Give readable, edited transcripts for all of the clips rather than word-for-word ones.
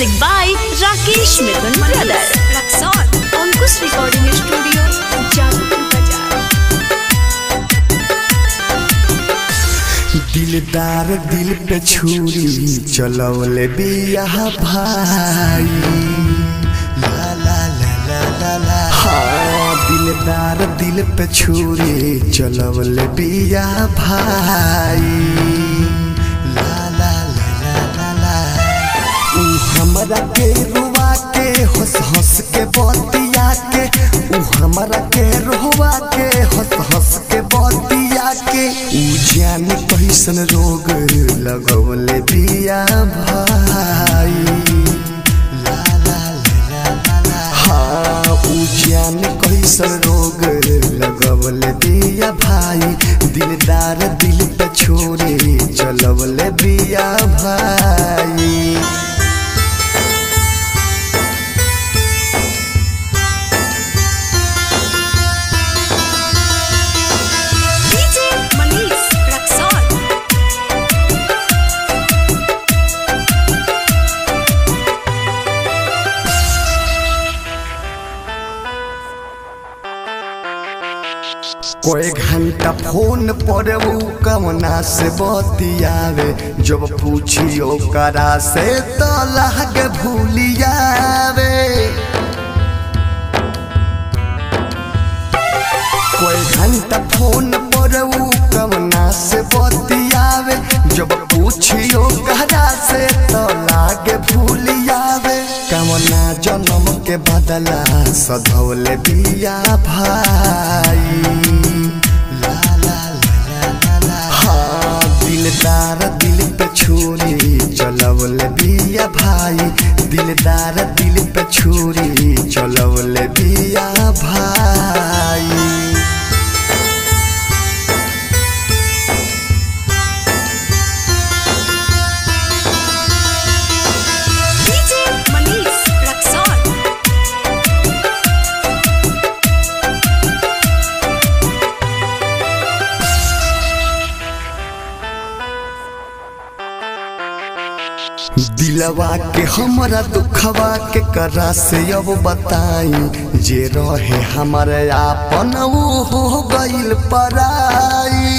Music by Rakesh Mithun Brothers. Ankush Recording Studio, Jadavpur Bazaar. दिलदार दिल पे छुरी चलवले बिया भाई ला ला ला ला ला ला। हाँ दिलदार दिल पे छुरी चलवले बिया भाई ला ला ला ला ला ला। ऊ हमरा के रुआ के हंस हंस के बतिया के, ऊ हमरा के रुआ के हंस हंस के बतिया के। ऊ जाने कैसन रोग लगवले बिया भाई ला ला ला ला ला। हाँ ऊ जाने कैसन रोग लगवले बिया भाई, दिलदार दिल पे छोरे चलवले बिया भाई। कोई घंटा फोन पर ऊ कवना से बतियावे, जब पूछियो करा से तो लागे भूलियावे। कोई घंटा फोन पर ऊ कवना से बतियावे, जब पूछियो करा से तो लागे भूलियावे। कवना जन्म के बदला सधौले बिया भाई ला ला ला ला ला। हाँ दिलदार दिल पे छुरी चलवले बिया भाई, दिलदार दिल पे छुरी चलवले बिया भाई। दिलवा के हमरा दुखवा के करा से अब बताई, जे रहे हमारे आपन वो हो गइल पराई।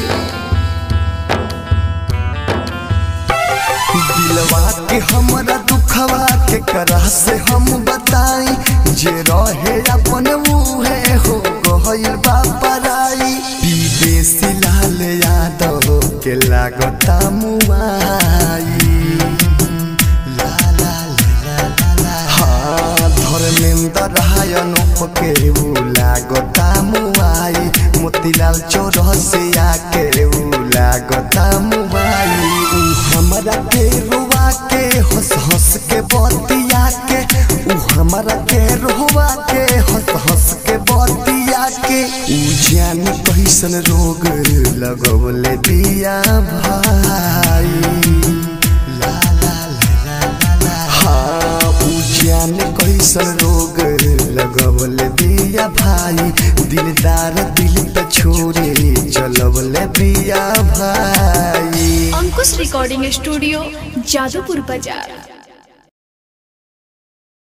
दिलवा के हमरा दुखवा के करा से हम बताई, जे रहे अपन वो है हो गइल बा पराई। विदेशी लाल यादव के लागता मुआई के ऊ लागता मुआई, मोतीलाल चौरसिया के ऊ लागता मुआई। ऊ हमरा के रुआ के हंस हंस के बतिया के, ऊ हमरा के रुआ के हंस हंस के बतिया के। ऊ जाने कैसन रोग लगवले बिया भाई ला ला ला ला ला। हाँ ऊ जाने कैसन रोग लगवले बिया भाई, दिलदार दिल पे छोरे चलवले बिया भाई। Ankush Recording Studio, Jadavpur Bazaar.